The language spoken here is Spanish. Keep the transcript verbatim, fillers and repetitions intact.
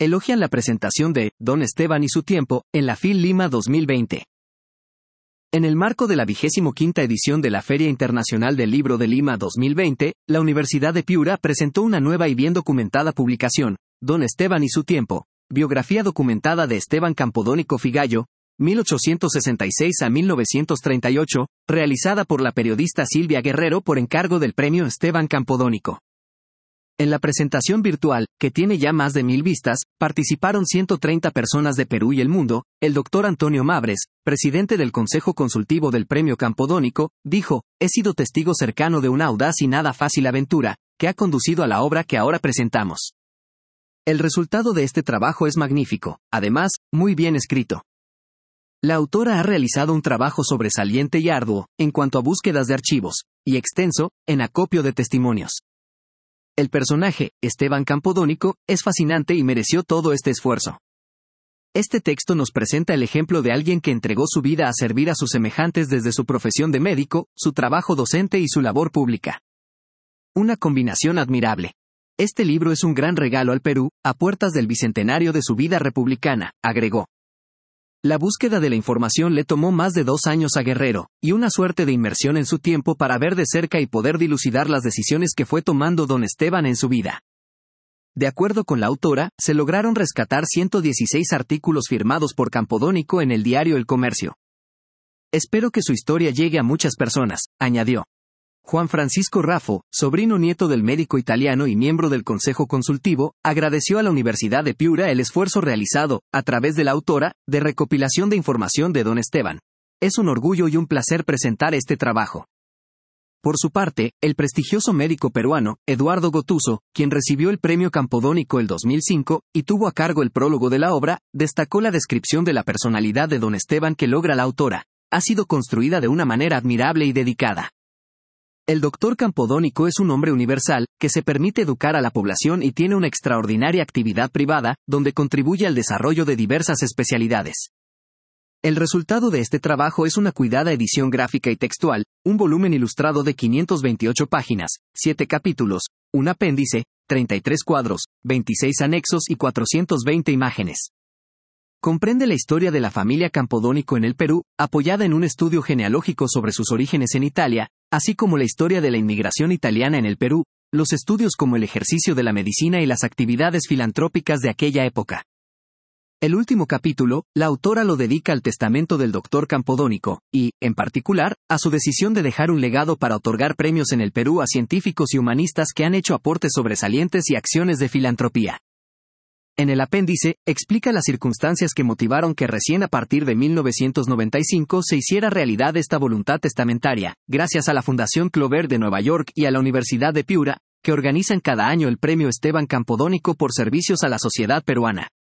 elogian la presentación de Don Esteban y su tiempo en la FIL Lima dos mil veinte. En el marco de la vigésimo quinta edición de la Feria Internacional del Libro de Lima dos mil veinte, la Universidad de Piura presentó una nueva y bien documentada publicación, Don Esteban y su tiempo, biografía documentada de Esteban Campodónico Figallo, mil ochocientos sesenta y seis a mil novecientos treinta y ocho, realizada por la periodista Silvia Guerrero por encargo del Premio Esteban Campodónico. En la presentación virtual, que tiene ya más de mil vistas, participaron ciento treinta personas de Perú y el mundo. El doctor Antonio Mabres, presidente del Consejo Consultivo del Premio Campodónico, dijo: «He sido testigo cercano de una audaz y nada fácil aventura, que ha conducido a la obra que ahora presentamos. El resultado de este trabajo es magnífico, además, muy bien escrito. La autora ha realizado un trabajo sobresaliente y arduo, en cuanto a búsquedas de archivos, y extenso, en acopio de testimonios. El personaje, Esteban Campodónico, es fascinante y mereció todo este esfuerzo. Este texto nos presenta el ejemplo de alguien que entregó su vida a servir a sus semejantes desde su profesión de médico, su trabajo docente y su labor pública. Una combinación admirable. Este libro es un gran regalo al Perú, a puertas del bicentenario de su vida republicana», agregó. La búsqueda de la información le tomó más de dos años a Guerrero, y una suerte de inmersión en su tiempo para ver de cerca y poder dilucidar las decisiones que fue tomando don Esteban en su vida. De acuerdo con la autora, se lograron rescatar ciento dieciséis artículos firmados por Campodónico en el diario El Comercio. «Espero que su historia llegue a muchas personas», añadió. Juan Francisco Raffo, sobrino nieto del médico italiano y miembro del Consejo Consultivo, agradeció a la Universidad de Piura el esfuerzo realizado, a través de la autora, de recopilación de información de don Esteban. «Es un orgullo y un placer presentar este trabajo». Por su parte, el prestigioso médico peruano, Eduardo Gotuso, quien recibió el Premio Campodónico el dos mil cinco, y tuvo a cargo el prólogo de la obra, destacó la descripción de la personalidad de don Esteban que logra la autora. «Ha sido construida de una manera admirable y dedicada. El doctor Campodónico es un hombre universal, que se permite educar a la población y tiene una extraordinaria actividad privada, donde contribuye al desarrollo de diversas especialidades. El resultado de este trabajo es una cuidada edición gráfica y textual, un volumen ilustrado de quinientas veintiocho páginas, siete capítulos, un apéndice, treinta y tres cuadros, veintiséis anexos y cuatrocientas veinte imágenes. Comprende la historia de la familia Campodónico en el Perú, apoyada en un estudio genealógico sobre sus orígenes en Italia, así como la historia de la inmigración italiana en el Perú, los estudios como el ejercicio de la medicina y las actividades filantrópicas de aquella época. El último capítulo, la autora lo dedica al testamento del doctor Campodónico, y, en particular, a su decisión de dejar un legado para otorgar premios en el Perú a científicos y humanistas que han hecho aportes sobresalientes y acciones de filantropía. En el apéndice, explica las circunstancias que motivaron que recién a partir de mil novecientos noventa y cinco se hiciera realidad esta voluntad testamentaria, gracias a la Fundación Clover de Nueva York y a la Universidad de Piura, que organizan cada año el Premio Esteban Campodónico por servicios a la sociedad peruana.